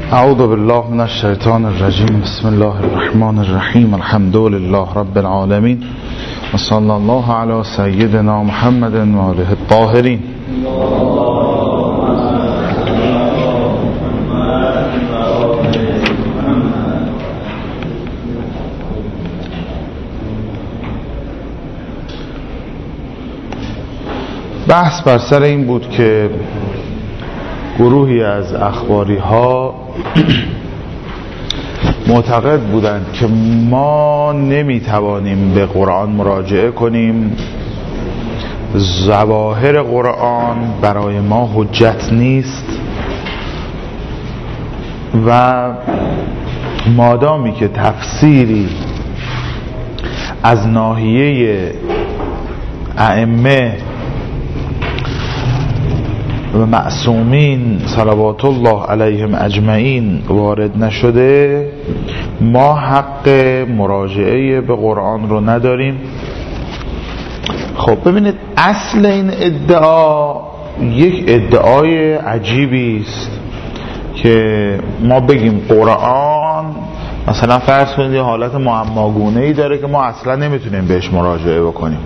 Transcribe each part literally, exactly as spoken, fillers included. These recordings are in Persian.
اعوذ بالله من الشیطان الرجیم. بسم الله الرحمن الرحیم. الحمد لله رب العالمین و صلی الله علی سیدنا محمد و آله الطاهرین. بحث بر سر این بود که گروهی از اخباری ها معتقد بودند که ما نمیتوانیم به قرآن مراجعه کنیم، ظواهر قرآن برای ما حجت نیست و مادامی که تفسیری از ناحیه ائمه و معصومین صلوات الله علیهم اجمعین وارد نشده، ما حق مراجعه به قرآن رو نداریم. خب ببینید، اصل این ادعا یک ادعای عجیبی است که ما بگیم قرآن مثلا فرض کنید یه حالت معماگونه‌ای داره که ما اصلا نمیتونیم بهش مراجعه بکنیم،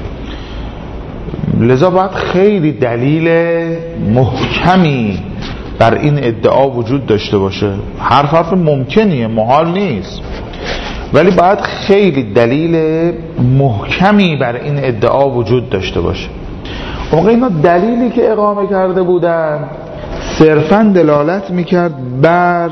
لذا باید خیلی دلیل محکمی بر این ادعا وجود داشته باشه. حرف حرف ممکنیه، محال نیست، ولی باید خیلی دلیل محکمی بر این ادعا وجود داشته باشه. اما اینا دلیلی که اقامه کرده بودن صرفاً دلالت میکرد بر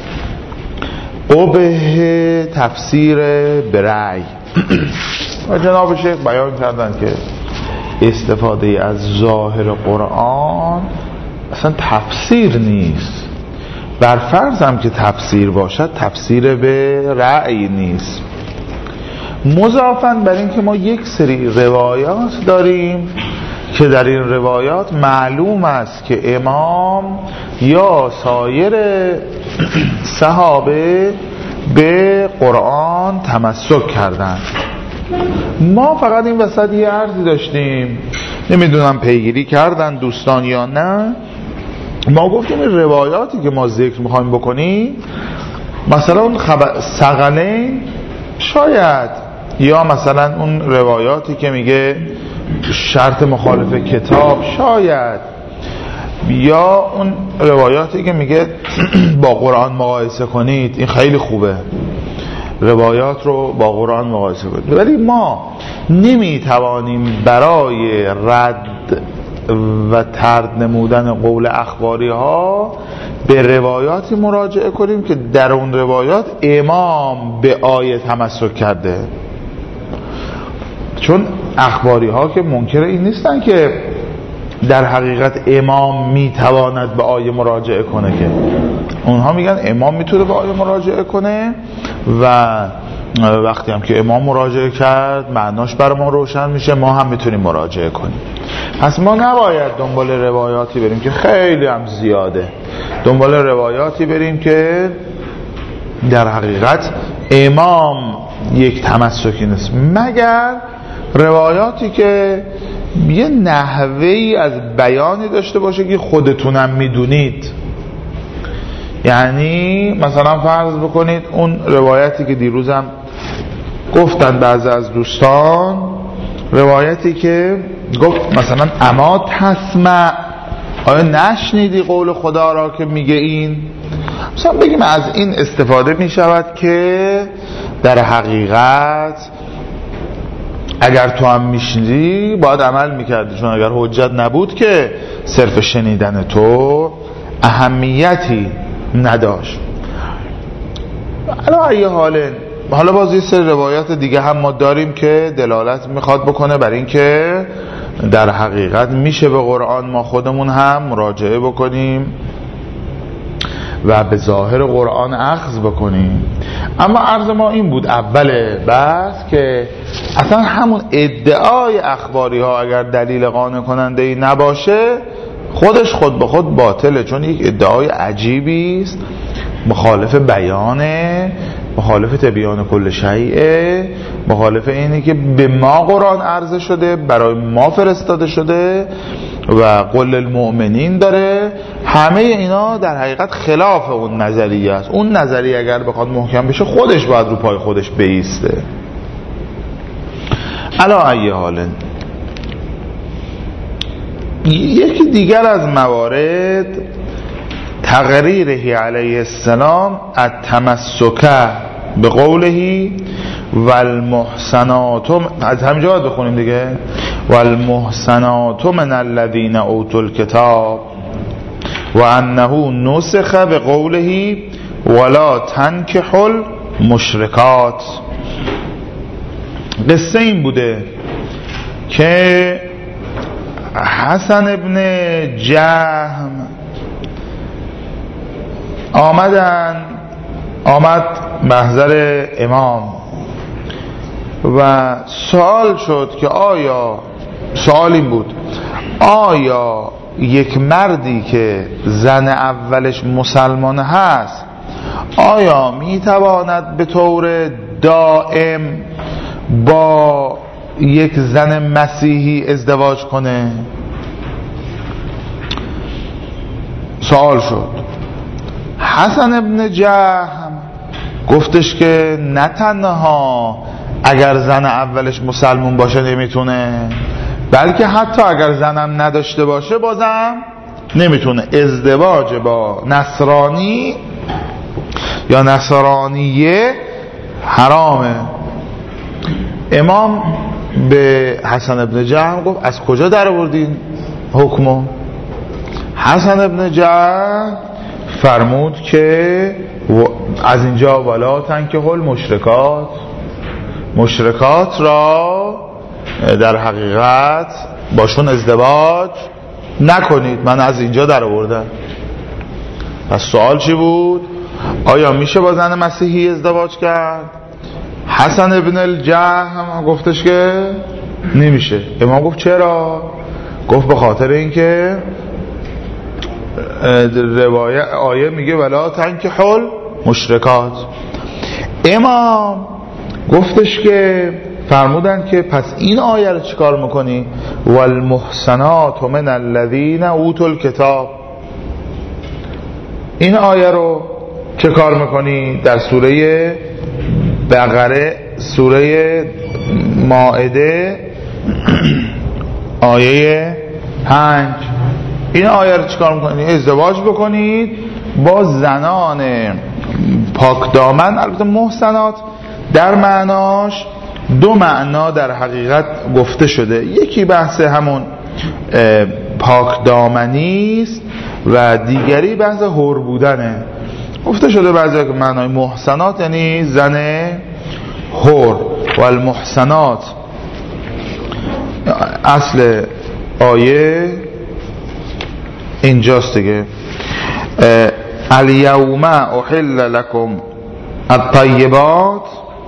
قبح تفسیر برأی و جناب شیخ بیان کردن که استفاده از ظاهر قرآن اصلا تفسیر نیست، بر فرض هم که تفسیر باشد تفسیر به رأی نیست. مضافاً بر این که ما یک سری روایات داریم که در این روایات معلوم است که امام یا سایر صحابه به قرآن تمسک کردند. ما فقط این وسط یه عرضی داشتیم، نمیدونم پیگیری کردن دوستان یا نه. ما گفتیم این روایاتی که ما ذکر میخوایم بکنیم، مثلا اون خبر ثقلین شاید، یا مثلا اون روایاتی که میگه شرط مخالف کتاب شاید، یا اون روایاتی که میگه با قرآن مقایسه کنید، این خیلی خوبه، روایات رو با قرآن مقایسه کنید. ولی ما نمیتوانیم برای رد و طرد نمودن قول اخباری ها به روایاتی مراجعه کنیم که در اون روایات امام به آیه تمسک کرده، چون اخباری ها که منکر این نیستن که در حقیقت امام میتواند به آیه مراجعه کنه، که اونها میگن امام میتونه به آیه مراجعه کنه و وقتی هم که امام مراجعه کرد معناش برای ما روشن میشه، ما هم میتونیم مراجعه کنیم. پس ما نباید دنبال روایاتی بریم که خیلی هم زیاده، دنبال روایاتی بریم که در حقیقت امام یک تمسکی نیست، مگر روایاتی که یه نحوهی از بیانی داشته باشه که خودتونم میدونید. یعنی مثلا فرض بکنید اون روایتی که دیروزم گفتن بعضی از دوستان، روایتی که گفت مثلا اما تسمع، آیا نشنیدی قول خدا را که میگه این؟ مثلا بگیم از این استفاده میشود که در حقیقت اگر تو هم میشنیدی باید عمل میکردی، چون اگر حجت نبود که صرف شنیدن تو اهمیتی نداشت. حالا ایه حاله، حالا باز یه سری روایات دیگه هم ما داریم که دلالت میخواد بکنه بر این که در حقیقت میشه به قرآن ما خودمون هم مراجعه بکنیم و به ظاهر قرآن اخذ بکنیم. اما عرض ما این بود اول بحث که اصلا همون ادعای اخباری ها اگر دلیل قانع کننده ای نباشه خودش خود به خود باطله، چون یک ادعای عجیبی است، مخالف بیان مخالف تبیان کل شیء، مخالف اینه که به ما قرآن عرضه شده، برای ما فرستاده شده و قل المؤمنین داره. همه اینا در حقیقت خلاف اون نظریه است. اون نظریه اگر بخواد محکم بشه خودش باید رو پای خودش بایسته. علا ای حال، یکی دیگر از موارد تقریره علیه السلام التمسک به قوله والمحسنات، از همینجا باید بخونیم دیگه، والمحسنات من الذین اوتوا الکتاب و انه نسخ به قوله ولا تنکحوا المشرکات. قصه این بوده که حسن ابن جهم آمدن آمد محضر امام و سوال شد که آیا، سوال این بود، آیا یک مردی که زن اولش مسلمان هست آیا میتواند به طور دائم با یک زن مسیحی ازدواج کنه؟ سوال شد. حسن ابن جهم گفتش که نه تنها اگر زن اولش مسلمان باشه نمیتونه، بلکه حتی اگر زنم نداشته باشه بازم نمیتونه. ازدواج با نصرانی یا نصرانیه حرامه. امام به حسن ابن جهم گفت از کجا در آوردین حکمو؟ حسن ابن جهم فرمود که از اینجا ولا تنکحوا المشرکات، مشرکات را در حقیقت باشون ازدواج نکنید، من از اینجا در آوردم. پس سوال چی بود؟ آیا میشه با زن مسیحی ازدواج کرد؟ حسن ابن الجهم گفتش که نمیشه. امام گفت چرا؟ گفت به خاطر اینکه روایه آیه میگه ولا تنکحوا المشرکات. امام گفتش که فرمودن که پس این آیه رو چیکار میکنی؟ والمحسنات من الذین اوتوا الکتاب، این آیه رو چه کار میکنی؟ در سوره بقره، سوره مائده آیه پنج، این آیه رو چیکار میکنید؟ ازدواج بکنید با زنان پاک دامن. البته محسنات در معناش دو معنا در حقیقت گفته شده، یکی بحث همون پاک دامنی است و دیگری بحث حر بودنه. گفته شده بعضی که معنای محسنات یعنی زن حر و المحسنات. اصل آیه اینجاست دیگه، الیوم احل لکم الطیبات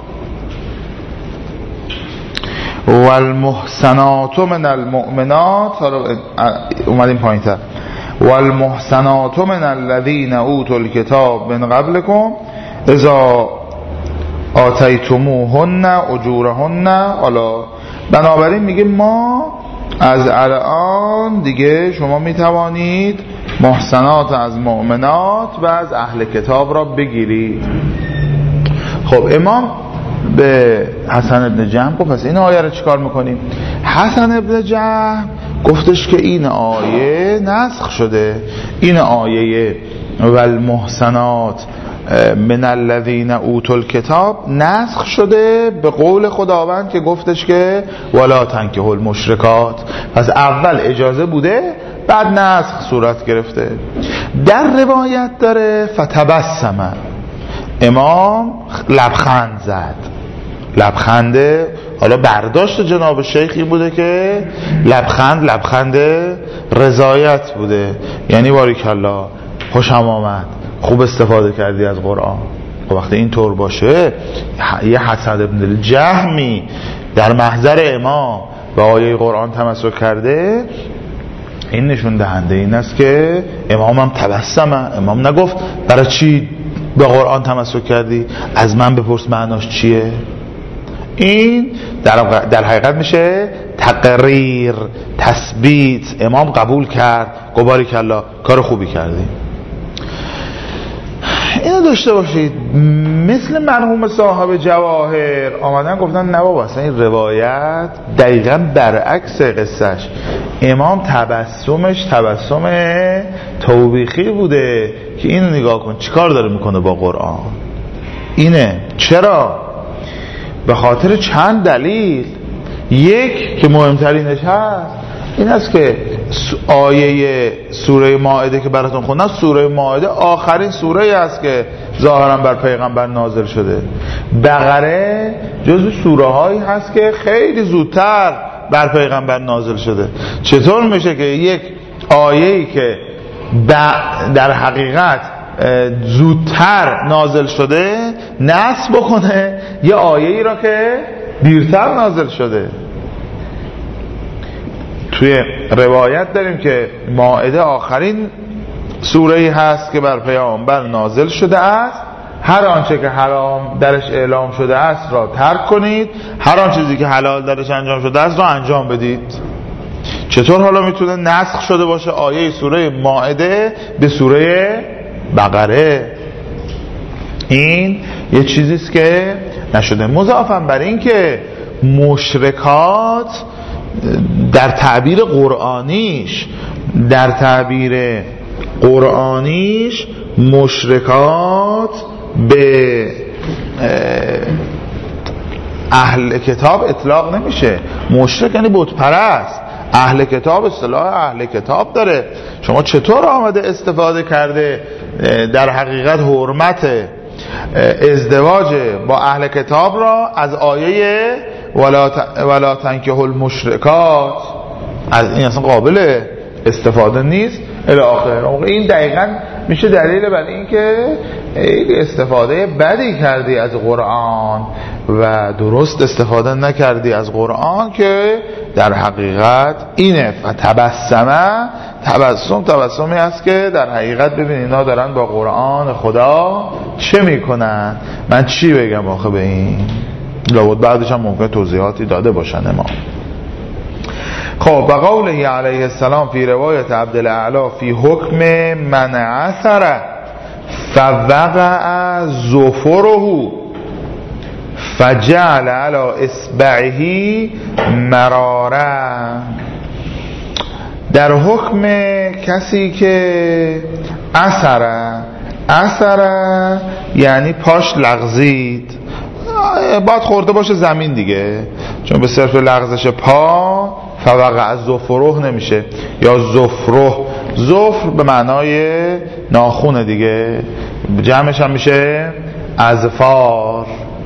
والمحسنات من المؤمنات. حالا اومدیم پایین تر، والمحسنات من الذین اوتوا الکتاب من قبلکم اذا آتیتموهن اجورهن. حالا بنابراین میگه ما از الان دیگه شما میتوانید محسنات از مؤمنات و از اهل کتاب را بگیرید. خب امام به حسن ابن جهم گفت پس این آیه رو چیکار میکنیم؟ حسن ابن جهم گفتش که این آیه نسخ شده، این آیه والمحسنات من الذین اوتوا الکتاب نسخ شده به قول خداوند که گفتش که ولا تنکحوا المشرکات. پس اول اجازه بوده بعد نسخ صورت گرفته. در روایت داره فتبسم، امام لبخند زد. لبخنده، حالا برداشت جناب شیخ این بوده که لبخند لبخند رضایت بوده، یعنی باریکالله خوشم آمد، خوب استفاده کردی از قرآن. و وقتی این طور باشه یه حسن ابن الجهمی در محضر امام به آیه قرآن تمسک کرده، این نشون دهنده این است که امام هم تبسمه. امام نگفت برای چی به قرآن تمسک کردی، از من بپرس معناش چیه. این در, در حقیقت میشه تقریر، تثبیت. امام قبول کرد، گواری کلا، کار خوبی کردی. اینو داشته باشید. مثل مرحوم صاحب جواهر آمدن گفتن نه بابا اصلا این روایت دقیقا برعکس قصهش. امام تبسمش تبسم توبیخی بوده که اینو نگاه کن چیکار داره میکنه با قرآن. اینه. چرا؟ به خاطر چند دلیل. یک که مهمترینش هست این است که آیه سوره مائده که براتون خوندم، سوره مائده آخرین سوره است که ظاهرا بر پیغمبر نازل شده. بقره جزو سوره هایی هست که خیلی زودتر بر پیغمبر نازل شده. چطور میشه که یک آیه‌ای که در حقیقت زودتر نازل شده نسخ بکنه یه آیه‌ای را که دیرتر نازل شده؟ توی روایت داریم که مائده آخرین سوره‌ای هست که بر پیامبر نازل شده است. هر آنچه که حرام درش اعلام شده است را ترک کنید، هر آن چیزی که حلال درش انجام شده است را انجام بدید. چطور حالا میتونه نسخ شده باشه آیه سوره مائده به سوره بقره؟ این یه چیزیست که نشده. مضافاً بر این که مشرکات در تعبیر قرآنیش در تعبیر قرآنیش مشرکات به اهل کتاب اطلاق نمیشه. مشرک یعنی بت پرست. اهل کتاب اصطلاح اهل کتاب داره. شما چطور آمده استفاده کرده در حقیقت حرمت ازدواج با اهل کتاب را از آیه ولا تنکحوا المشرکات، از این اصلا قابل استفاده نیست الی آخر. این دقیقاً میشه دلیل بر این که استفاده بدی کردی از قرآن و درست استفاده نکردی از قرآن، که در حقیقت اینه. و تبسمه، تبسم تبسمی است که در حقیقت ببین اینا دارن با قرآن خدا چه میکنن، من چی بگم آخه به این؟ لابد بعدش هم ممکن توضیحاتی داده باشن امام. خب و قوله علیه السلام فی روایت عبدالاعلی فی حکم من عثر فوقع ظفره فجعل علی اصبعه مرارا. در حکم کسی که عثر، عثر یعنی پاش لغزید، باید خورده باشه زمین دیگه، چون به صرف لغزش پا فوقع ظفره نمیشه، یا ظفره. ظفر به معنای ناخونه دیگه، جمعش هم میشه اظفار.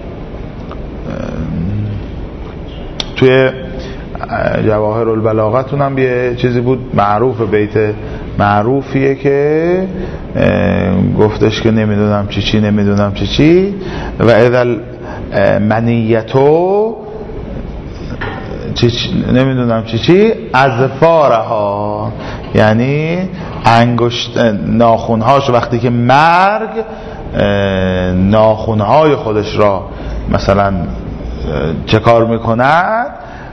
توی جواهر البلاغتون هم یه چیزی بود معروف، بیت معروفیه که گفتش که نمیدونم چی چی نمیدونم چی چی و اذا منیتو چی چی نمیدونم چی چی اظفارها، یعنی انگشت ناخونهاش وقتی که مرگ ناخونهای خودش را مثلا چه کار میکند.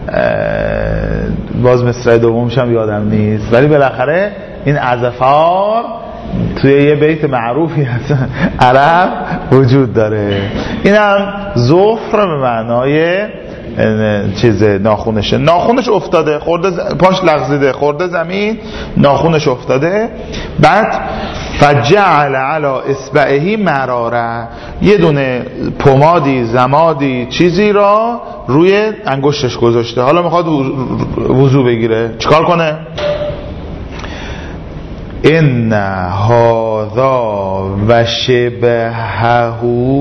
باز مصرع دومش هم یادم نیست، ولی بالاخره این اظفار توی یه بیت معروفی هست عرب وجود داره. این هم ظفر به معنای چیز ناخونشه، ناخونش افتاده، خورده ز... پاش لغزیده، خورده زمین، ناخونش افتاده. بعد فجعل علی اصبعه مراره، یه دونه پمادی زمادی چیزی را روی انگشتش گذاشته. حالا میخواد وضو بگیره، چیکار کنه؟ ان هذا و شبهه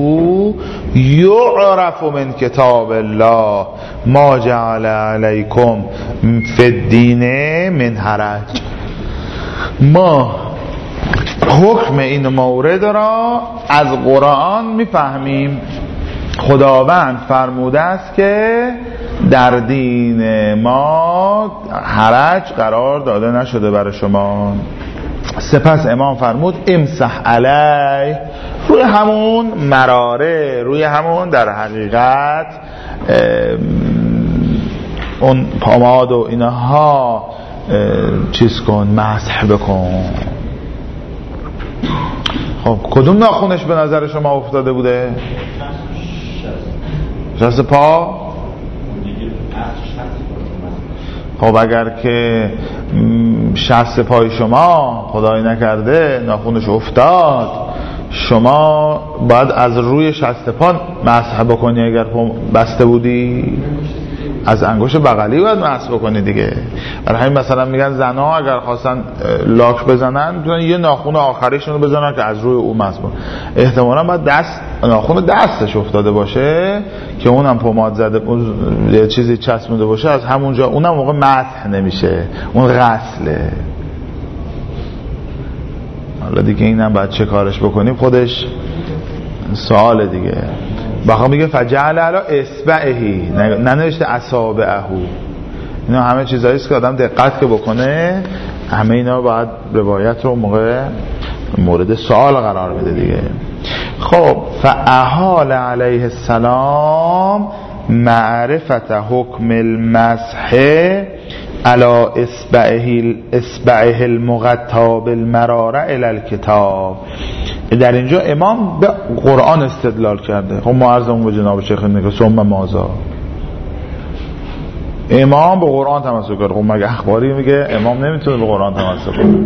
یعرف من کتاب الله ما جعل علیکم فی الدین من حرج. ما حکم این مورد را از قرآن میفهمیم. خداوند فرموده است که در دین ما حرج قرار داده نشده برای شما. سپس امام فرمود امسح علی روی همون مراره، روی همون در حقیقت اون پاماد و اینها چیز کن، مسح بکن. خب کدوم ناخونش به نظر شما افتاده بوده؟ شست پا؟ خب اگر که شست پای شما خدای نکرده ناخونش افتاد، شما باید از روی شست پا مسح بکنی. اگر بسته بودی از انگشت بغلی باید مسح بکنی دیگه. برای همین مثلا میگن زنها اگر خواستن لاک بزنن میتونن یه ناخون آخریشون رو بزنن که از روی اون مسح بکنن. احتمالاً باید دست ناخون دستش افتاده باشه که اونم پماد زده، یه چیزی چسبونده باشه، از همونجا اونم موقع مسح نمیشه، اون غسله. حالا دیگه اینم باید چه کارش بکنیم خودش سوال دیگه. بخوام میگه فجعل علی اصبعهی، ننوشته اصابعه. اینا همه چیزایی است که آدم دقت که بکنه، همه اینا باید روایت رو موقع مورد سوال قرار بده دیگه. خب فاحال علیه السلام معرفت حکم المسح علی اصبعه اصبعه المغطى بالمراره الی الکتاب. در اینجا امام به قرآن استدلال کرده. خب ما عرضمون به جناب شیخ اینه که ثم ماذا، امام به قرآن تمسک کرده. خب مگه اخباری میگه امام نمیتونه به قرآن تمسک کنه؟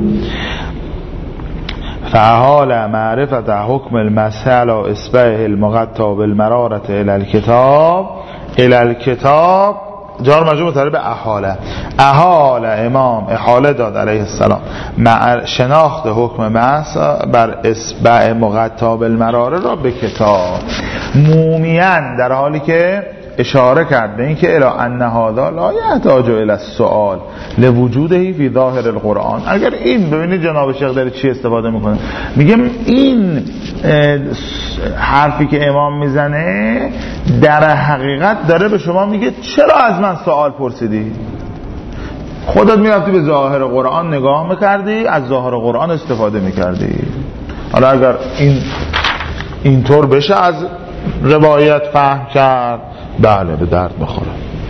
فحال معرفت حکم المسح علی اصبعه المغطى بالمراره الی الکتاب، الی الکتاب جار مجرور متعلق به احاله. احاله امام احاله داد علیه السلام شناخت حکم مسح بر اصبع مغطى بالمراره را به کتاب، مومیان در حالی که اشاره کرد به این که الی ان هذا لا یحتاج الی السؤال لوجوده فی ظاهر القرآن. اگر این ببینید جناب شیخ داره چی استفاده میکنه، میگه این حرفی که امام میزنه در حقیقت داره به شما میگه چرا از من سوال پرسیدی؟ خودت میرفتی به ظاهر قرآن نگاه میکردی، از ظاهر قرآن استفاده میکردی. حالا اگر این اینطور بشه از روایت فهم کرد، بله به درد بخوره.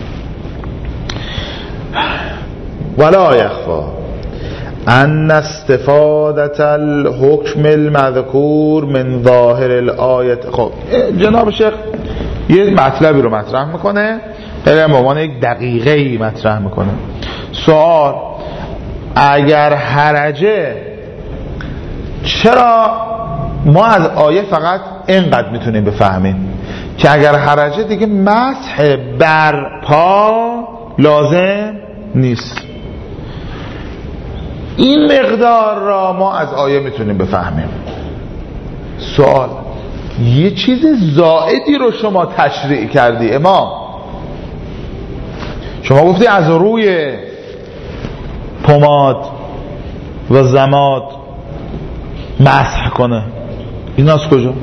ولا یخفا ان استفادت الحکم المذکور من ظاهر الآیت. خب جناب شیخ یه مطلبی رو مطرح میکنه، به عنوان یک دقیقه‌ای مطرح میکنه. سوال: اگر حرجه، چرا ما از آیه فقط اینقدر میتونیم بفهمیم که اگر حرجه دیگه مسح بر پا لازم نیست؟ این مقدار را ما از آیه میتونیم بفهمیم. سوال: یه چیز زائدی رو شما تشریع کردی امام، شما گفتی از روی پماد و زماد مسح کنه، این از کجا؟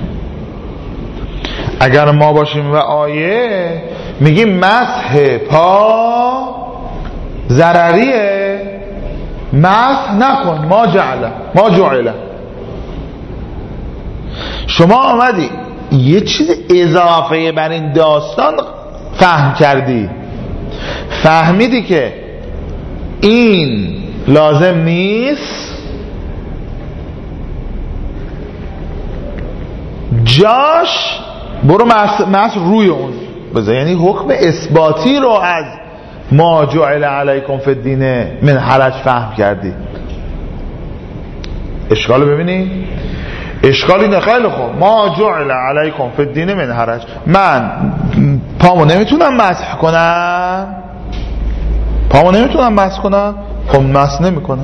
اگر ما باشیم و آیه میگیم مسح پا ضرریه، مسح نکن، ما جعله ما جعله. شما آمدی یه چیز اضافه بر این داستان فهم کردی، فهمیدی که این لازم نیست، جاش برو مسح روی اون بذار، یعنی حکم اثباتی رو از ما جعل علیکم فی الدین من حرج فهم کردی. اشکالو ببینی؟ اشکالی نه. خیلی خوب، ما جعل علیکم فی الدین من حرج، من پامو نمیتونم مسح کنم، پامو نمیتونم مسح کنم، خب مسح نمیکنم.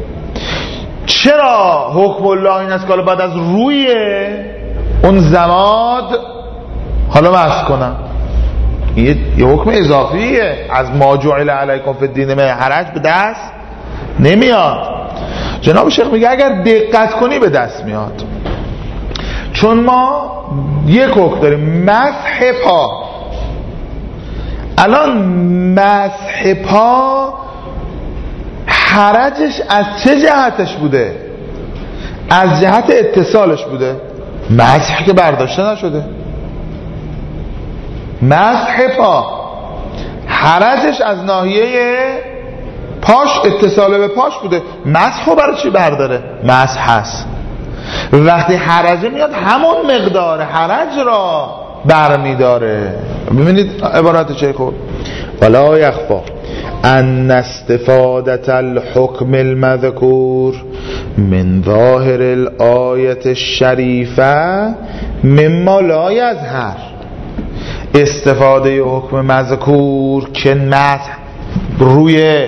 چرا حکم الله این است که بعد از روی اون زماد حالا مسح کنم؟ یه حکم اضافیه، از ما جعل علیکم فی الدین من حرج به دست نمیاد. جناب شیخ میگه اگر دقت کنی به دست میاد، چون ما یک حکم داریم مسح پا. الان مسح پا حرجش از چه جهتش بوده؟ از جهت اتصالش بوده. مسح که برداشته نشده. مسح پا حرجش از ناحیه پاش اتصال به پاش بوده، مسح برای چی برداره؟ مسح هست. وقتی حرجه میاد همون مقدار حرج را برمی داره. ببینید عبارت چه خوب. ولا یخفا ان استفادت الحکم المذکور من ظاهر الآیت الشریفه مما لا یظهر. استفاده حکم مذکور که مسح روی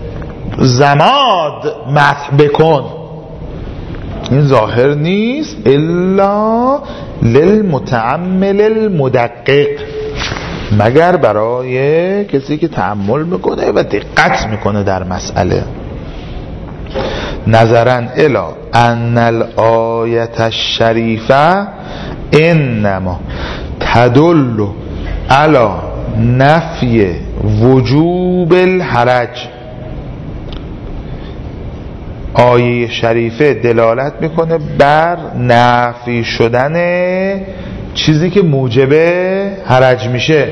زماد مسح بکن، این ظاهر نیست الا للمتأمل المدقق، مگر برای کسی که تأمل میکنه و دقت میکنه در مسئله. نظرا الی ان الآیت الشریفه انما تدل علی نفی وجوب الحرج. آیه شریفه دلالت میکنه بر نفی شدن چیزی که موجب حرج میشه.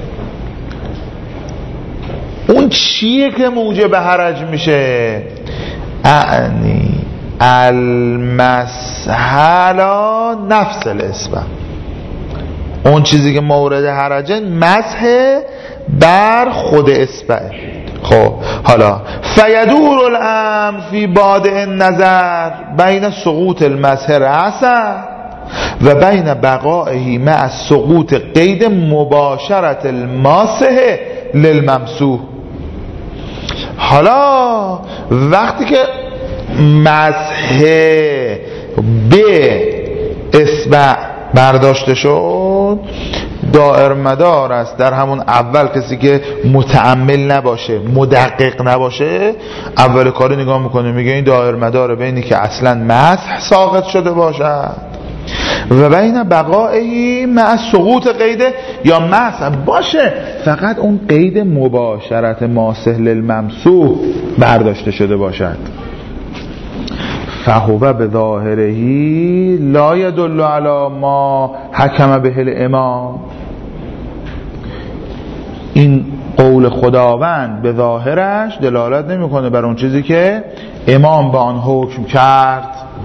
اون چیه که موجب حرج میشه؟ اعنی المسحلا نفس الاسبه، اون چیزی که مورد حرجه مسح بر خود اصبعه. خب حالا فیدور الامر فی بادئ النظر بین سقوط المسح رأسا و بین بقائه مع سقوط قید مباشرت الماسح للممسوح. حالا وقتی که مسح به اصبع برداشته شد، دائر مدار است در همون اول کسی که متأمل نباشه، مدقق نباشه، اول کاری نگاه میکنه میگه این دائر مدار بینی که اصلا مسح ساقط شده باشد و بین بقائه مع سقوط قید یا مسح باشه فقط اون قید مباشرت ماسح للممسوح برداشته شده باشد. فهو به ظاهرهی لا يدل علی ما حکم به الامام. این قول خداوند به ظاهرش دلالت نمیکنه بر اون چیزی که امام به آن حکم کرد.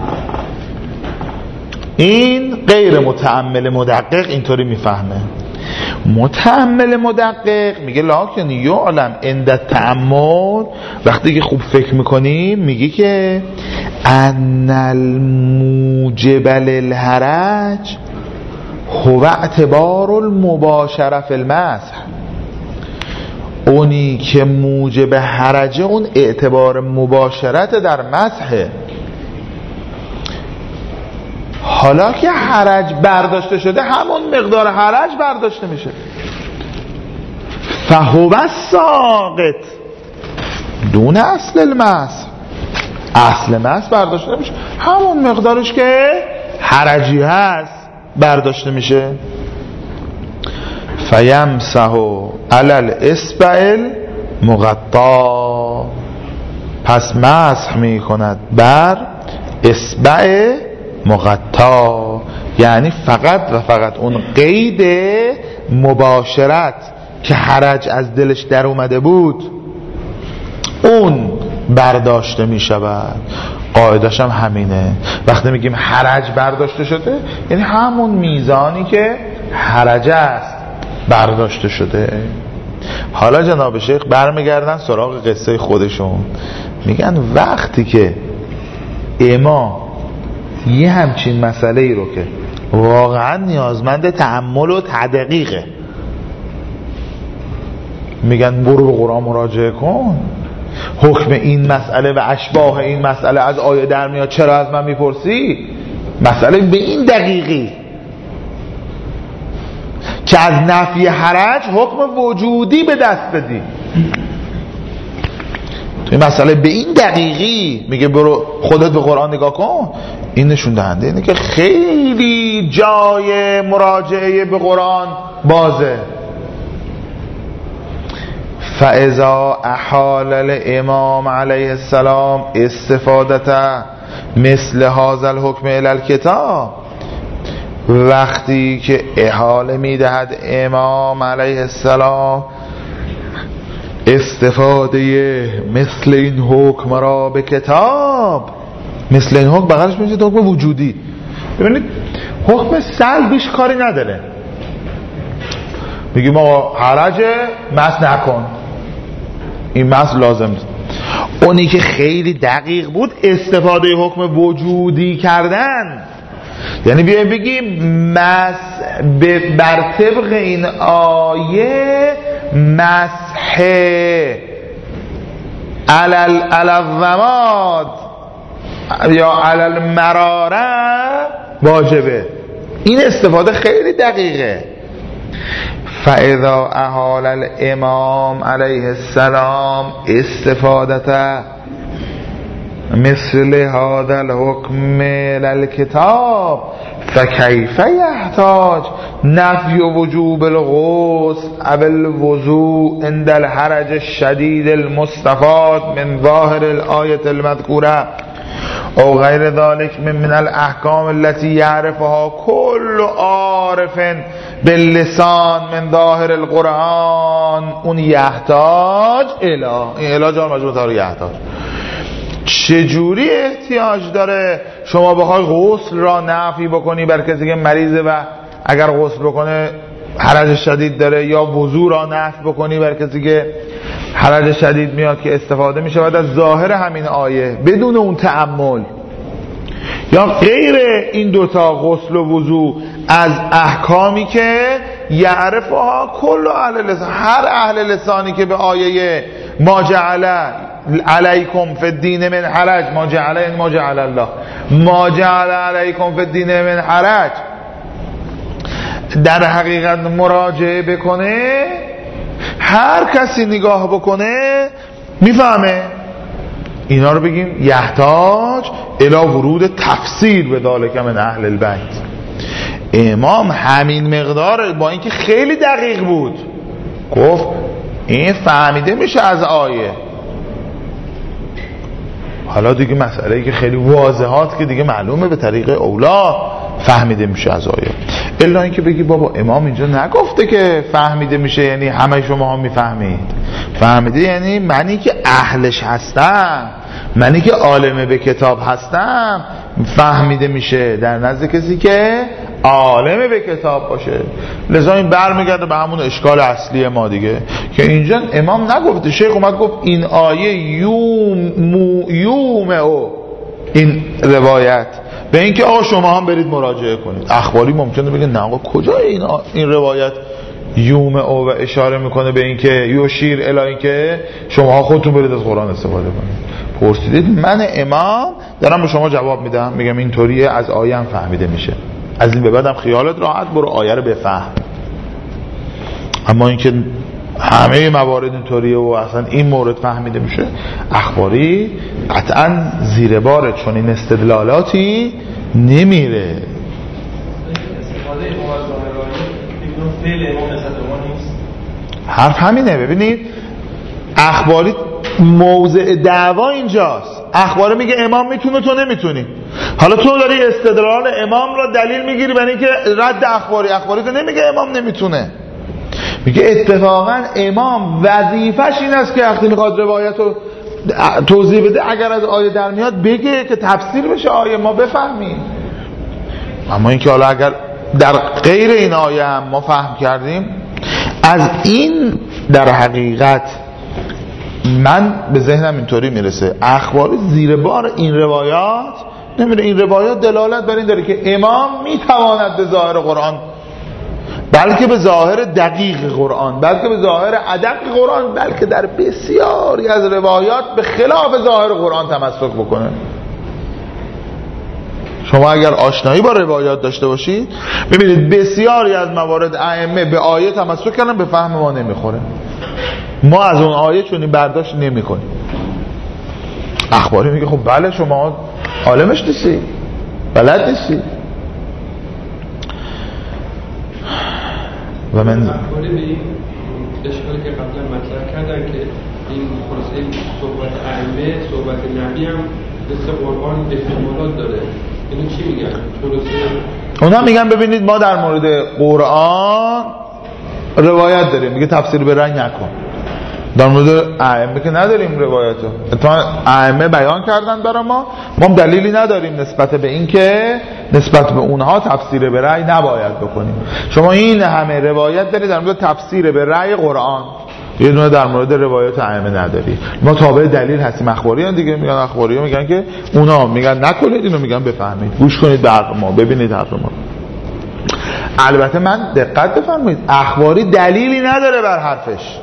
این غیر متأمل مدقق اینطوری میفهمه. متأمل مدقق میگه لکن یعلم عند التأمل، وقتی که خوب فکر میکنیم میگه که ان الموجب للحرج هو اعتبار المباشره فی المسح. اونی که موجب حرجه اون اعتبار مباشرت در مسحه. حالا که حرج برداشته شده همون مقدار حرج برداشته میشه. فهو ساقط دون اصل المسح، اصل مسح برداشته نمیشه، همون مقدارش که حرجی هست برداشته میشه. فیمسح علی الاصبع المغطا، پس مسح میکند بر اصبع مغطا، یعنی فقط و فقط اون قید مباشرت که حرج از دلش در اومده بود اون برداشته می شود. قاعدش هم همینه. وقتی میگیم حرج برداشته شده یعنی همون میزانی که حرج است برداشته شده. حالا جناب شیخ برمیگردن سراغ قصه خودشون، میگن وقتی که امام یه همچین مسئله ای رو که واقعا نیازمند تأمل و تدقیقه میگن برو به قرآن مراجعه کن، حکم این مسئله و اشباه این مسئله از آیه در میاد، چرا از من میپرسی؟ مسئله به این دقیقی که از نفی حرج حکم وجودی به دست بدی. توی مسئله به این دقیقی میگه برو خودت به قرآن نگاه کن. این نشون دهنده اینه که خیلی جای مراجعه به قرآن بازه. فاذا احال الامام علیه السلام استفادته مثل هذا الحکم الی الکتاب، وقتی که احاله میدهد امام علیه السلام استفاده مثل این حکم را به کتاب، مثل این حکم بغلش میشه حکم وجودی. ببینید حکم سلبیش کاری نداره، میگیم آقا حرجه مس نکن، این مس لازم نیست. اونی که خیلی دقیق بود استفاده حکم وجودی کردن، یعنی بیایم بگیم مس بر طبق این آیه مسح علل الضماد یا علل مراره واجبه. این استفاده خیلی دقیقه. فاذا احال الامام علیه السلام استفادته مثل هذا الحكم للكتاب فكيف يحتاج نفي وجوب الغسل او الوضوء عند الحرج الشديد المستفاد من ظاهر الآية المذكورة او غیر ذلك من من الاحکام التي يعرفها كل عارف باللسان من ظاهر القرآن اون یحتاج الى این الى جا مجموع تارو یحتاج. چجوری احتیاج داره شما بخوای غسل را نفی بکنی بر کسی که مریضه و اگر غسل بکنه حرج شدید داره، یا وضو را نفی بکنی بر کسی که حرج شدید میاد که استفاده میشه بعد از ظاهر همین آیه بدون اون تأمل، یا غیر این دوتا غسل و وضو از احکامی که یعرفها کل اهل لسان، هر اهل لسانی که به آیه ما جعل علیکم فی الدین من حرج، ما جعل این ما جعل الله، ما جعل علیکم فی الدین من حرج در حقیقت مراجعه بکنه، هر کسی نگاه بکنه میفهمه. اینا رو بگیم یحتاج الی ورود تفسیر به ذالک من اهل البیت. امام همین مقدار با اینکه خیلی دقیق بود گفت این فهمیده میشه از آیه. حالا دیگه مسئله ای که خیلی واضحات که دیگه معلومه به طریق اولا فهمیده میشه از آیه. الا اینکه بگی بابا امام اینجا نگفته که فهمیده میشه یعنی همه شما هم میفهمید. فهمیده یعنی منی که اهلش هستم، منی که عالم به کتاب هستم فهمیده میشه در نزد کسی که عالم به کتاب باشه. لذا این برمیگرده به همون اشکال اصلی ما دیگه که اینجا امام نگفته، شیخ اومد گفت این آیه یوم یوم او این روایت به این که آقا شما هم برید مراجعه کنید. اخباری ممکنه بگه نه آقا کجا این این روایت یوم او و اشاره میکنه به این که یوشیر الی این که شما خودتون برید از قرآن استفاده کنید. پرسیدید، من امام دارم به شما جواب میدم، میگم اینطوریه از آیه هم فهمیده میشه، از این به بعدم خیالت راحت برو آیه رو بفهم. اما اینکه همه موارد اینطوریه و اصلا این مورد فهمیده میشه، اخباری قطعا زیر بار چون این استدلالاتی نمیره. حرف همینه. ببینید اخباری موضع دعوا اینجاست. اخباری میگه امام میتونه تو نمیتونی. حالا تو داری استدلال امام را دلیل میگیری برای اینکه رد اخباری. اخباری تو نمیگه امام نمیتونه، میگه اتفاقا امام وظیفش این است که وقتی میخواد روایت رو توضیح بده اگر از آیه در میاد بگه که تفسیر بشه آیه ما بفهمیم. اما اینکه حالا اگر در غیر این آیه هم ما فهم کردیم، از این در حقیقت من به ذهنم اینطوری میرسه اخباری زیر بار این روایات نمیره. این روایات دلالت بر این داره که امام میتواند به ظاهر قرآن، بلکه به ظاهر دقیق قرآن، بلکه به ظاهر ادق قرآن، بلکه در بسیاری از روایات به خلاف ظاهر قرآن تمسک بکنه. شما اگر آشنایی با روایات داشته باشید ببینید بسیاری از موارد ائمه به آیه تمسک کردن، به فهم ما نمیخوره. ما از اون آیه چونی برداشت نمی کنیم. اخباری میگه خب بله شما عالمش نیستی، بلد نیستی. و من اخباری به این اشکالی که قبلا مطرح کردن که این خلاصه صحبت ائمه صحبت نبی هم مثل قرآن احتمالات داره، اینو چی میگن؟ خلاصه اونا میگن ببینید ما در مورد قرآن روایت داریم، میگه تفسیر به رأی نکن. در مورد ائمه که نداریم روایتو، اتفاقا ائمه بیان کردن برای ما، ما دلیلی نداریم نسبت به این که نسبت به اونها تفسیر به رأی نباید بکنیم. شما این همه روایت دارید در مورد تفسیر به رأی قرآن، یه دونه در مورد روایت ائمه نداری. ما تابع دلیل هستیم. اخباریان دیگه میگن، اخباریان میگن که اونا میگن نکنید، اینو میگن بفهمید، گوش کنید به حرف ما، ببینید حرف ما. البته من دقت بفرمایید، اخباری دلیلی نداره بر حرفش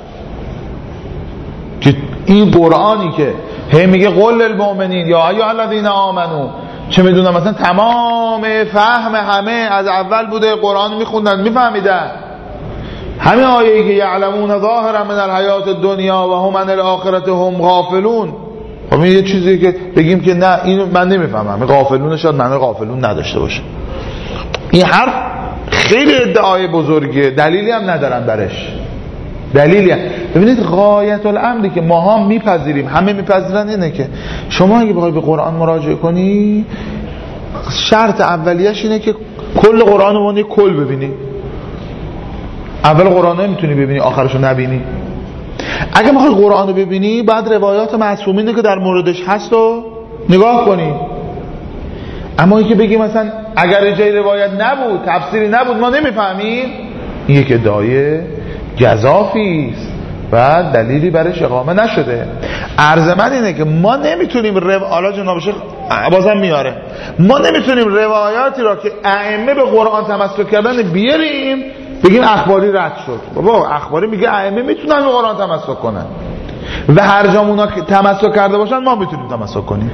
که این قرآنی که هی میگه قل للمؤمنین یا ایها الذین آمنو، چه میدونم مثلا تمام فهم همه از اول بوده، قرآن میخوندن میفهمیدن، همین آیه‌ای که یعلمون ظاهرا من الحیات الدنیا و هم عن الاخرة هم غافلون. خب این یه چیزی که بگیم که نه اینو من نمیفهمم، غافلون شاید معنی غافلون نداشته باشه. این حرف خیلی ادعای بزرگیه، دلیلی هم ندارن برش، دلیلی هم. ببینید غایت الامری که ما هم میپذیریم، همه میپذیرن، اینه که شما اگه بخوای به قرآن مراجعه کنی، شرط اولیش اینه که کل قرآن رو یه کل ببینی. اول قرآن رو میتونی ببینی، آخرش رو نبینی. اگه میخوای قرآن رو ببینی، بعد روایات معصومینه که در موردش هست رو نگاه کنی. اما اینکه بگی مثلا اگر جای روایت نبود، تفسیری نبود، ما نمیفهمیم، این یک ادعای گزافی است و دلیلی برش اقامه نشده. عرض من اینه که ما نمیتونیم رو... حالا جناب شیخ بازم میاره، ما نمیتونیم روایاتی را که ائمه به قرآن تمسک کردن بیاریم بگیم اخباری رد شد. بابا اخباری میگه ائمه میتونن به قرآن تمسک کنن و هر جا اونا تمسک کرده باشن ما میتونیم تمسک کنیم.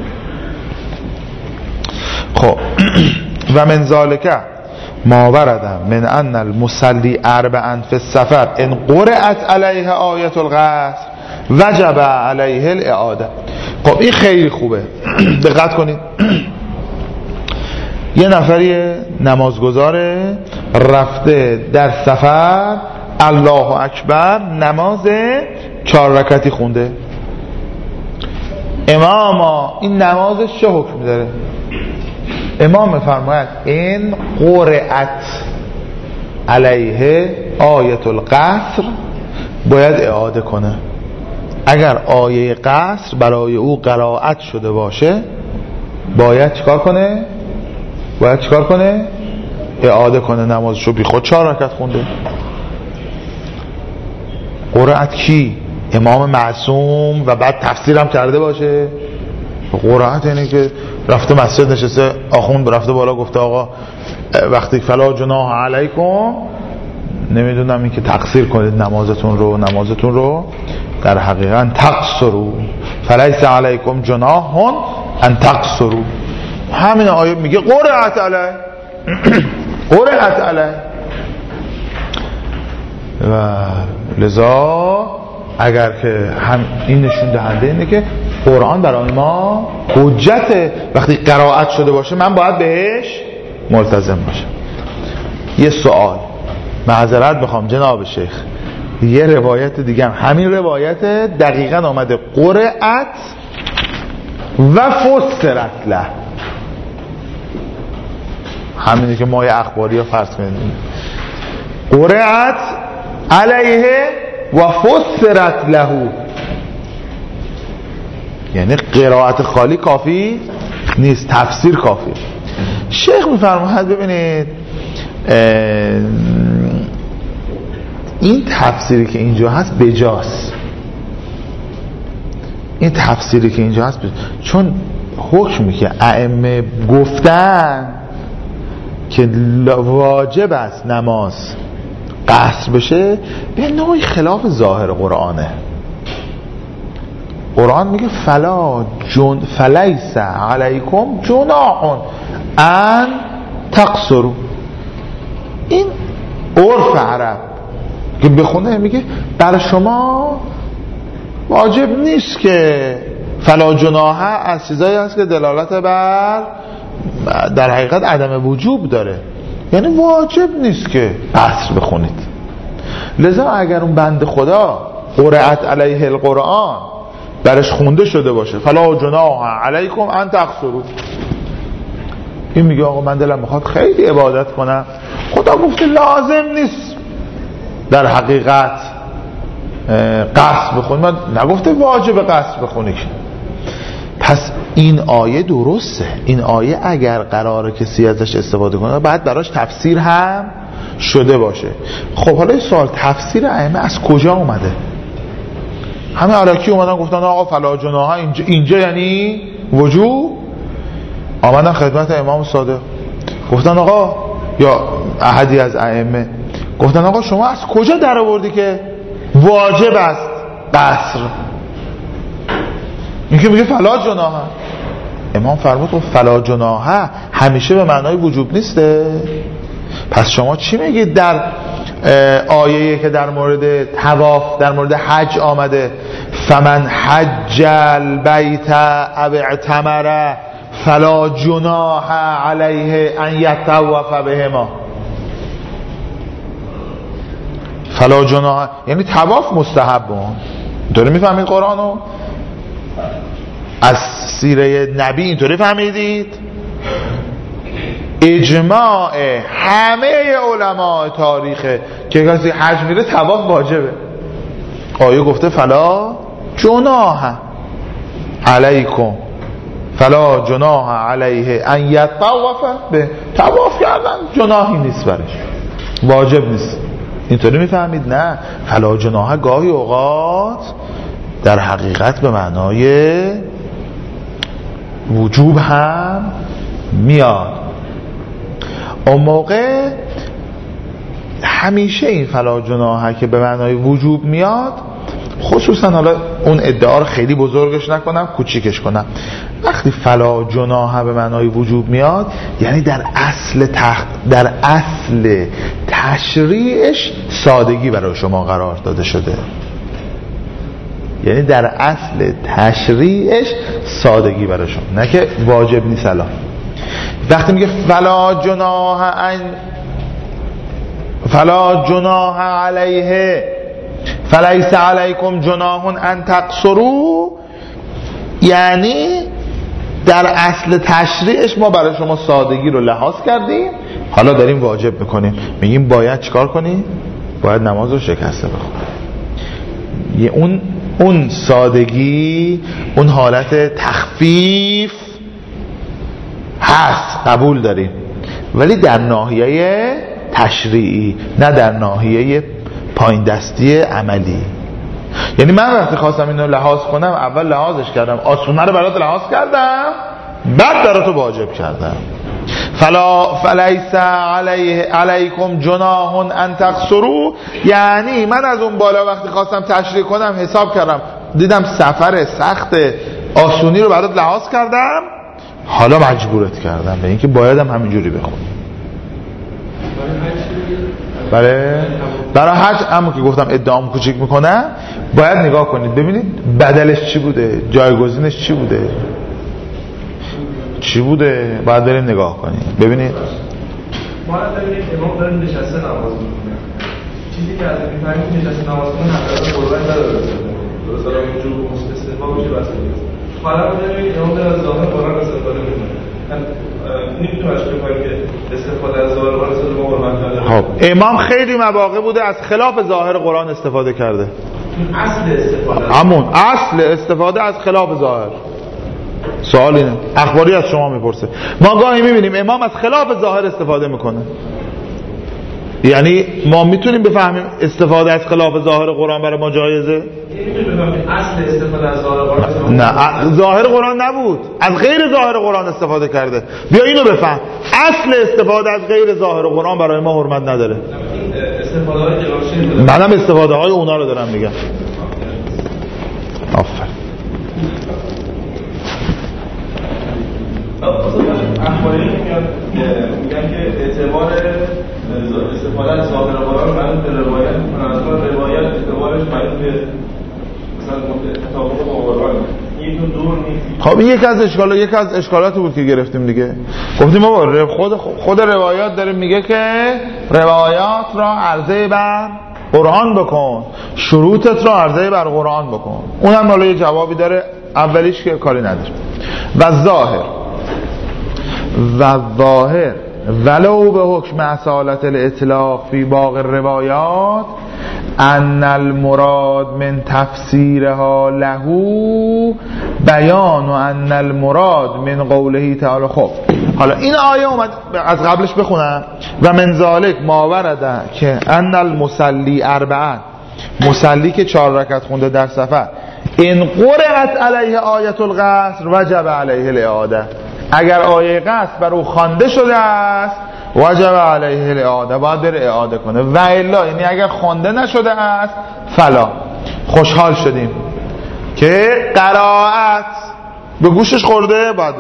خب و من ذالک ما ورد من ان المصلی اربعا فی السفر ان قرأت علیه آیه القصر وجب علیه الاعاده. خب این خیلی خوبه، دقت کنید. یه نفری نمازگزاره رفته در سفر، الله اکبر نماز چهار رکعتی خونده. اماما این نمازش چه حکم داره؟ امام میفرماید این قرأت علیه آیه القصر باید اعاده کنه. اگر آیه قصر برای او قرائت شده باشه باید چیکار کنه؟ باید چیکار کنه؟ اعاده کنه نمازشو، بی خود چهار رکعت خونده. قرائت کی؟ امام معصوم و بعد تفسیرم کرده باشه. قرائت یعنی که رفته مسجد نشسته، آخوند رفته بالا گفته آقا وقتی فلا جناح علیکم، نمیدونم این که تقصیر کنید نمازتون رو، نمازتون رو در حقیقت تقصروا فلیس علیکم جناح ان تقصروا. همین آیه میگه قرأت علیه قرأت علیه. و لذا اگر که هم این نشون دهنده اینه که قرآن برای ما حجته، وقتی قرائت شده باشه من باید بهش ملتزم باشم. یه سوال معذرت بخوام جناب شیخ، یه روایت دیگه هم همین روایت دقیقاً آمده قرأت و فسرت له، همینی که ما یه اخباری ها فرض کنیم قرأت علیه و فسرت له، یعنی قرائت خالی کافی نیست، تفسیر کافی. شیخ میفرماید ببینید این تفسیری که اینجا هست بجاست، این تفسیری که اینجا هست بجاست. چون حکمی که ائمه گفتن که واجب است نماز قصر بشه به نوعی خلاف ظاهر قرآنه. قرآن میگه فلا جن فلیس علیکم جناح ان تقصروا. این عرف عرب که بخونه میگه بر شما واجب نیست که فلا جناح از چیزایی هست که دلالت بر در حقیقت عدم وجوب داره، یعنی واجب نیست که قصر بخونید. لذا اگر اون بند خدا قرأت علیه القرآن برش خونده شده باشه فلا جناح علیکم ان تقصروا، این میگه آقا من دلم میخواد خیلی عبادت کنم، خدا گفته لازم نیست در حقیقت قصد بخونی، من نگفته واجب قصد بخونی. پس این آیه درسته، این آیه اگر قراره کسی ازش استفاده کنه بعد براش تفسیر هم شده باشه. خب حالا این سوال، تفسیر ائمه از کجا اومده؟ همه عراقی اومدن گفتن آقا فلا جناح اینجا, اینجا یعنی وجوب. آمدن خدمت امام صادق گفتن آقا، یا احدی از ائمه گفتن آقا شما از کجا در آوردی که واجب است قصر؟ این که میگه فلا جناح. امام فرمود خب فلا جناح همیشه به معنای وجوب نیسته. پس شما چی میگید در آیه‌ای که در مورد طواف در مورد حج آمده فمن حج البیت او اعتمر فلا جناح علیه ان یطوف بهما؟ فلا جناح یعنی طواف مستحب. اینطوری میفهمید قرآنو؟ از سیره نبی اینطوری فهمیدید؟ اجماع همه علماء تاریخه که کسی حج میره طواف واجبه. آیه گفته فلا جناح علیکم، فلا جناح علیه ان یطوف به. طواف کردن جناحی نیست برش، واجب نیست. اینطوری میفهمید؟ نه، فلا جناح گاهی اوقات در حقیقت به معنای وجوب هم میاد. اون موقع همیشه این فلا جناح که به معنای وجوب میاد، خصوصا حالا اون ادعا رو خیلی بزرگش نکنم کوچیکش کنم، وقتی فلا جناح به معنای وجوب میاد یعنی در اصل تخت در اصل تشریعش سادگی برای شما قرار داده شده. یعنی در اصل تشریعش سادگی برای شما، نه که واجب نیست. الان وقتی میگه فلا جناح ان فلا جناح علیه فلیس علیکم جناح ان تقصروا، یعنی در اصل تشریعش ما برای شما سادگی رو لحاظ کردیم، حالا داریم واجب میکنیم. میگیم باید چیکار کنی؟ باید نماز رو شکسته بخونی. اون اون سادگی، اون حالت تخفیف هست، قبول داریم، ولی در ناحیه تشریعی، نه در ناحیه پایین دستی عملی. یعنی من وقتی خواستم اینو لحاظ کنم، اول لحاظش کردم، آسونه رو برات لحاظ کردم، بعد براتو واجب کردم. فلا فلیس علیه علیکم جناح ان تقصروا، یعنی من از اون بالا وقتی خواستم تشریح کنم حساب کردم، دیدم سفر سخت، آسونی رو برات لحاظ کردم، حالا مجبورت کردم به اینکه بایدم همینجوری بخونم. برای برای حج همون که گفتم ادعام کوچیک میکنم، باید نگاه کنید ببینید بدلش چی بوده، جایگزینش چی بوده چی بوده باید بریم نگاه کنید ببینید. ما را ببینید امام داره نشسته نماز میکنه، چیزی که از این فهمید نشسته نماز کنه حضرت قربان نداره درست داره وجود استثناء میشه واسه حالا ببینید امام داره از ظاهر قرآن استفاده میکنه. نمیتونم اشکال کنیم که استفاده از ظاهر قرآن استفاده قرآن نداره. خب امام خیلی مواقع بوده از خلاف ظاهر قرآن استفاده کرده. اصل استفاده همون اصل استفاده از خلاف ظاهر. سوال اینه، اخباری از شما میپرسه. ما گاهی میبینیم امام از خلاف ظاهر استفاده میکنه، یعنی ما میتونیم بفهمیم استفاده از خلاف ظاهر قرآن برای ما جایزه؟ اصل استفاده از ظاهر قرآن نه، ظاهر قرآن نبود، از غیر ظاهر قرآن استفاده کرده. بیا اینو بفهم، اصل استفاده از غیر ظاهر قرآن برای ما حرمت نداره. استفاده های جلوشین منم استفاده های اونا رو دارم میگم. آفرین. اخباری میگن میگن که اعتبار استفاده از ظاهر قرآن مربوط به روایت میکنن، از اون روایت اعتبارش مربوط به مثلا تطابق با قرآن. این دور نیست. خب این یکی از اشکالات یکی از اشکالاتی بود که گرفتیم دیگه. گفتیم ما خود خود روایات داره میگه که روایات را عرضه بر قرآن بکن، شروطت را عرضه بر قرآن بکن. اونم حالا یه جوابی داره، اولیش که کاری نداره. و ظاهر و ظاهر ولو به حکم اصالت الاطلاق فی باقی الروایات ان المراد من تفسیرها له بیان و ان المراد من قوله تعالی. خب حالا این آیه اومد از قبلش بخونم و من ذالک ما ورده که ان المصلی اربعه، مصلی که چهار رکعت خونده در سفر، ان قرأت علیه آیه القصر وجب علیه الاعاده، اگر آیه قصر بر او خوانده شده است وجب علیه الاعاده، باید بره اعاده کنه، و الا یعنی اگر خوانده نشده است فلا. خوشحال شدیم که قرائت به گوشش خورده باید،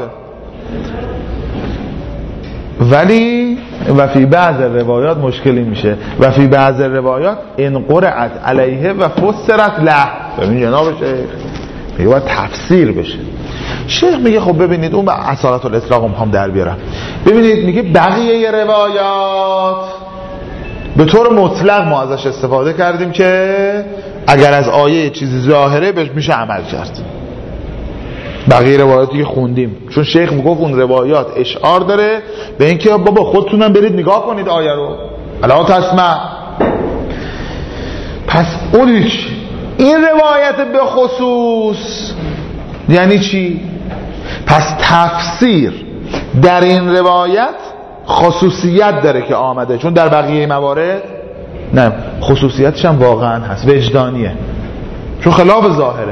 ولی و فی بعض روایات مشکلی میشه، و فی بعض روایات ان قرأت علیه و فسرت له. ببین جناب شیخ میگه باید تفسیر بشه. شیخ میگه خب ببینید اون به اصالت الاطلاق هم در بیارم. ببینید میگه بقیه روایات به طور مطلق ما ازش استفاده کردیم که اگر از آیه چیزی ظاهره بهش میشه عمل کرد. بقیه روایاتی که خوندیم، چون شیخ میگفت اون روایات اشعار داره به اینکه بابا خودتونم برید نگاه کنید آیه رو، الا تسمع. پس اون این روایت به خصوص یعنی چی؟ پس تفسیر در این روایت خصوصیت داره که آمده، چون در بقیه موارد نه، خصوصیتش هم واقعا هست، وجدانیه، چون خلاف ظاهره.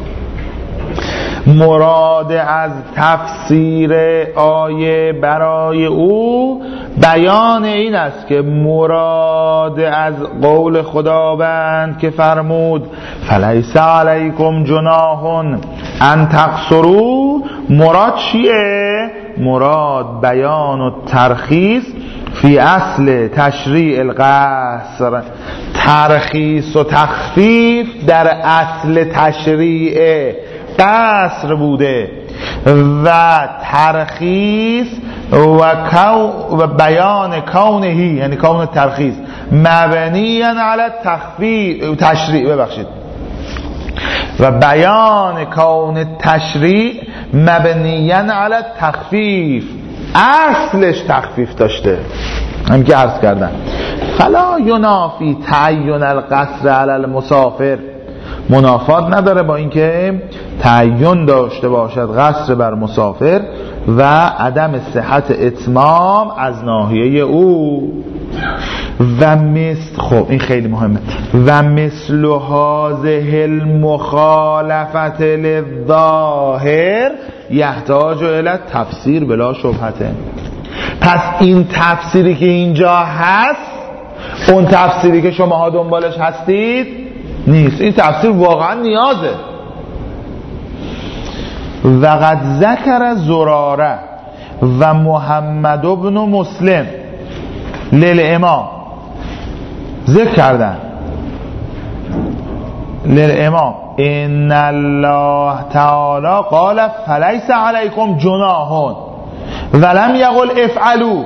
مراد از تفسیر آیه برای او بیان این است که مراد از قول خداوند که فرمود فلیس علیکم جناح ان تقصروا، مراد چیه؟ مراد بیان و ترخیص فی اصل تشریع القصر، ترخیص و تخفیف در اصل تشریع قصر بوده، و ترخیص و, و بیان کونهی یعنی کون ترخیص مبنی علی تخفیف تشریع ببخشید و بیان کون تشریع مبنی علی تخفیف، اصلش تخفیف داشته، هم که عرض کردن. فلا ینافی تعین القصر علی المسافر، منافات نداره با اینکه تعین داشته باشد قصر بر مسافر و عدم صحت اتمام از ناحیه او. و مثل، خب این خیلی مهمه، و مثل هذه المخالفت للظاهر یحتاج الی تفسیر بلا شبهته. پس این تفسیری که اینجا هست اون تفسیری که شماها دنبالش هستید نیست، این تفسیر واقعا نیازه. و قد ذکر زراره و محمد ابن مسلم للامام، ذکر کردن للامام ان الله تعالی قال فلیس علیکم جناح ولم یقل افعلوا.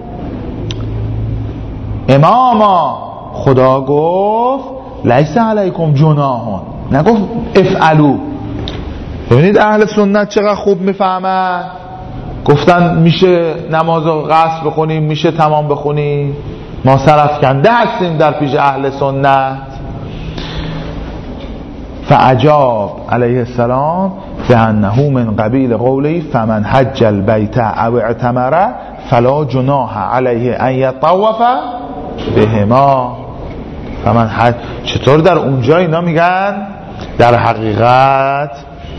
اماما خدا گفت لیس علیکم جناح، نگفت افعلوا. ببینید اهل سنت چقدر خوب میفهمن، گفتن میشه نماز رو قصر بخونیم، میشه تمام بخونیم، ما سرافکنده هستیم در پیش اهل سنت. فعجاب علیه السلام بانه من قبیل قولی فمن حج البیت او اعتمر فلا جناح علیه ان یطوف بهما. فمن حج، چطور در اونجا اینا میگن در حقیقت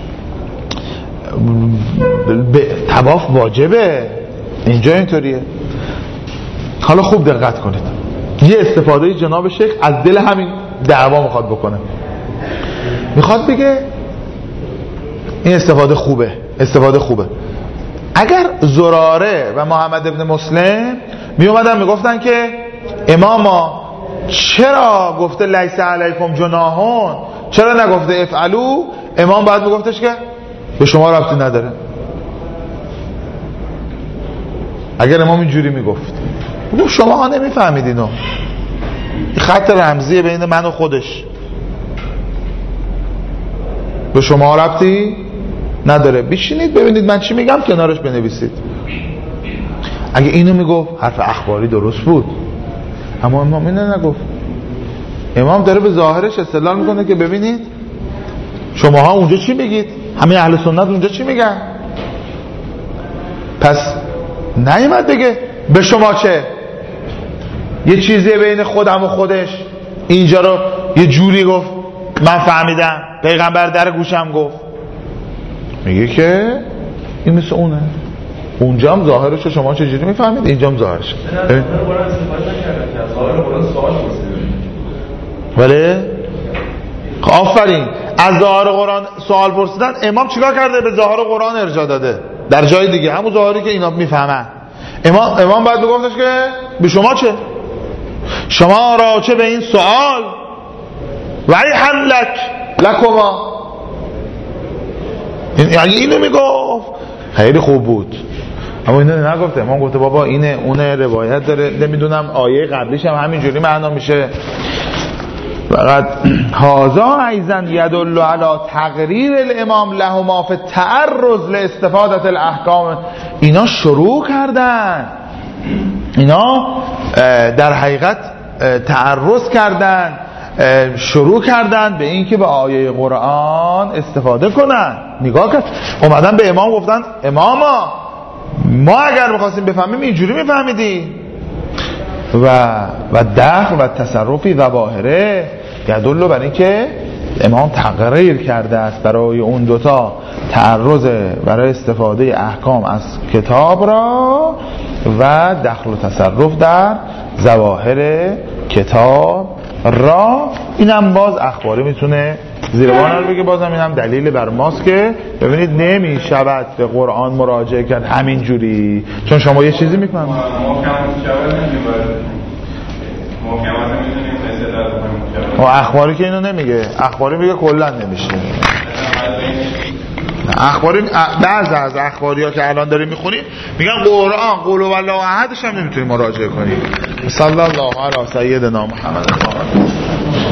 طواف واجبه، اینجا اینطوریه. حالا خوب دقت کنید، یه استفاده جناب شیخ از دل همین دعوا میخواد بکنه، میخواد بگه این استفاده خوبه، استفاده خوبه. اگر زراره و محمد ابن مسلم می اومدن میگفتن که اماما چرا گفته لیس علیکم جناحون، چرا نگفته افعلوا، امام باید میگفتش که به شما ربطی نداره. اگر امام اینجوری میگفت، بگو شما ها نمیفهمید اینو، این خط رمزیه بین من و خودش، به شما ربطی نداره، بشینید ببینید من چی میگم کنارش بنویسید. اگه اینو میگفت حرف اخباری درست بود، اما امام اینو نگفت. امام داره به ظاهرش استدلال میکنه که ببینید شماها اونجا چی میگید، همه اهل سنت اونجا چی میگن. پس نیامد بگه به شما چه، یه چیزی بین خودم و خودش اینجا رو یه جوری گفت من فهمیدم، پیغمبر در گوشم گفت. میگه که این مثل اونه، اونجا هم ظاهرش رو شما چجوری میفهمید، اینجا هم ظاهرش. ولی آفرین، از ظاهر قرآن سوال پرسیدن. امام چیکار کرده؟ به ظاهر قرآن ارجاع داده در جای دیگه، همون ظاهری که اینا میفهمن. امام امام باید بگفتش که به شما چه، شما را چه به این سوال، ولی حلک لکما، یعنی اینو میگفت خیلی خوب بود. اما اینو نگفته. امام گفته بابا اینه اونه، روایت داره، نمیدونم آیه قبلیش هم همینجوری معنا میشه. فقط هازا ایزن یدل علی تقریر الامام لهما فی التعرض لاستفاده الاحکام. اینا شروع کردن، اینا در حقیقت تعرض کردن، شروع کردن به این که به آیه قرآن استفاده کنن. نگاه کرد، اومدن به امام گفتن اماما ما اگر می‌خواستیم بفهمیم اینجوری می‌فهمیدی. و و دخل و تصرفی و ظاهره یدل بر این که امام تقریر کرده است برای اون دوتا تعرض برای استفاده احکام از کتاب را و دخل و تصرف در ظواهر کتاب را. اینم باز اخباری میتونه زیربان رو بگه. بازم اینم دلیل بر ماست که ببینید نمی شود به قرآن مراجعه کرد همین جوری، چون شما یه چیزی میکنم و اخباری که اینو نمیگه، اخباری میگه کلا نمیشه. اخباری بعض از اخباری ها که الان داریم میخونیم میگن قرآن قول والله احدش هم نمیتونی مراجعه کنی. صلی الله علی سیدنا محمد.